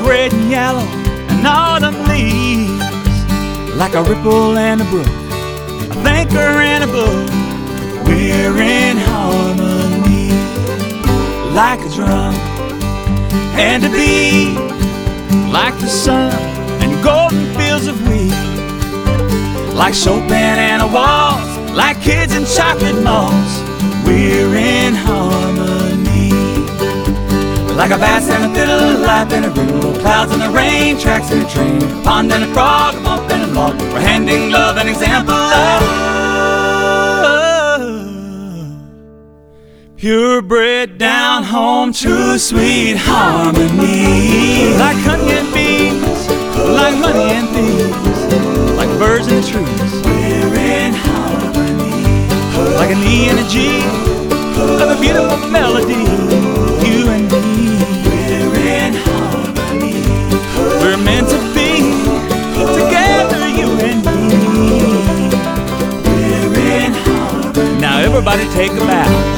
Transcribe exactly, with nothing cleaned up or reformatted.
red and yellow and autumn leaves, like a ripple and a brook, a thinker and a book. We're in harmony, like a drum and a beat, like the sun and golden fields of wheat, like Chopin and a waltz, like kids and chocolate malls. We're in harmony, like a bass and a fiddle, life and a riddle, clouds and the rain, tracks and a train, a pond and a frog, a bump and a log. We're handing love an example of purebred down home, true sweet harmony. Like honey and bees, like money and thieves, like birds in the trees. We're in harmony, like an E and a G of a beautiful melody. You and me, we're in harmony. We're meant to be together, you and me. We're in harmony. Now everybody take a bow.